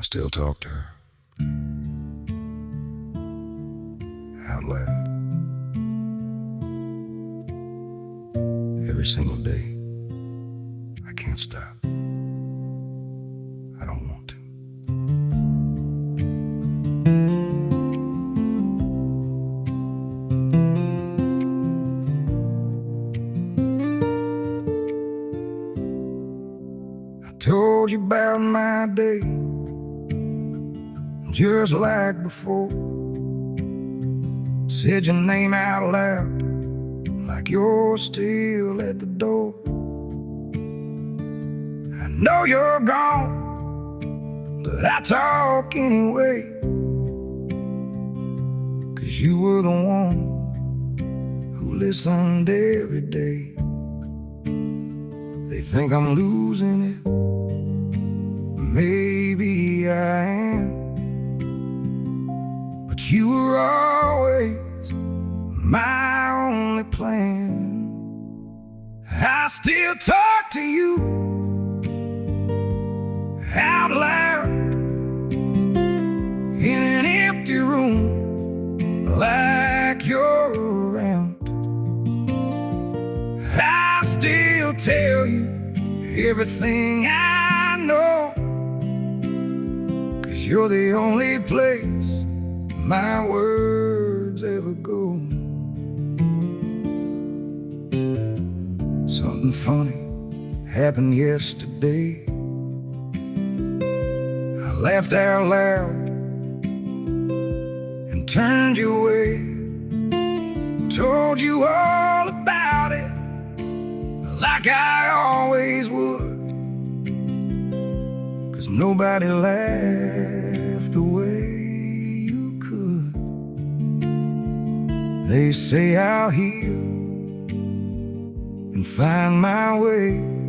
still talk to her out loud every single day. I can't stop. I don't want to. I told you about my day, just like before. Said your name out loud, like you're still at the door. I know you're gone, but I talk anyway, 'cause you were the one who listened every day. They think I'm losing it, maybe I am, but you were always my only plan. I still talk to you out loud in an empty room, like you're around. I still tell you everything I know, 'cause you're the only place my words ever go. Something funny happened yesterday. I laughed out loud and turned you away. Told you all about it, like I always would, 'cause nobody laughed the way you could. They say I'll heal and find my way,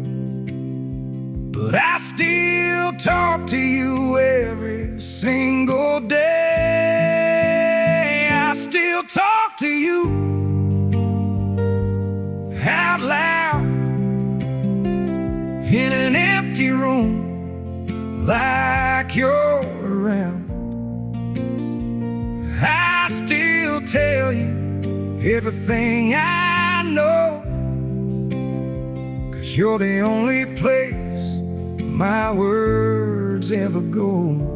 but I still talk to you every single day. I still talk to you out loud in an empty room, like you're around. I still tell you everything I know, 'cause you're the only place my words ever go.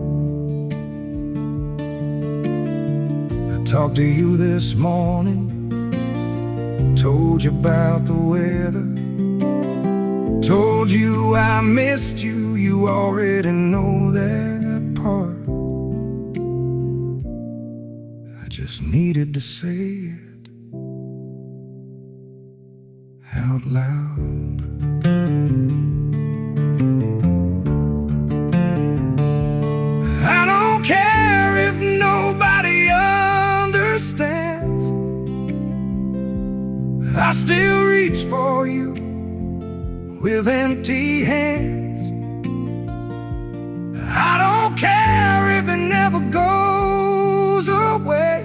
I talked to you this morning, told you about the weather, told you I missed you. You already know that part. I just needed to say it out loud. I don't care if nobody understands, I still reach for you with empty hands. I don't care if it never goes away,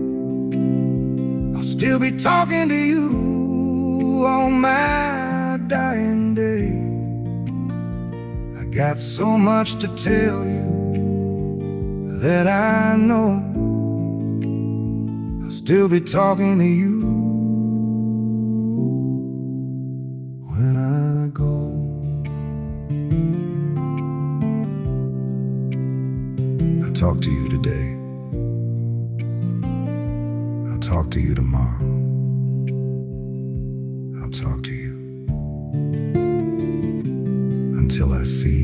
I'll still be talking to you on my dying day. I got so much to tell you that I know, I'll still be talking to you when I go. I'll talk to you today, I'll talk to you tomorrow, I'll talk to you until I see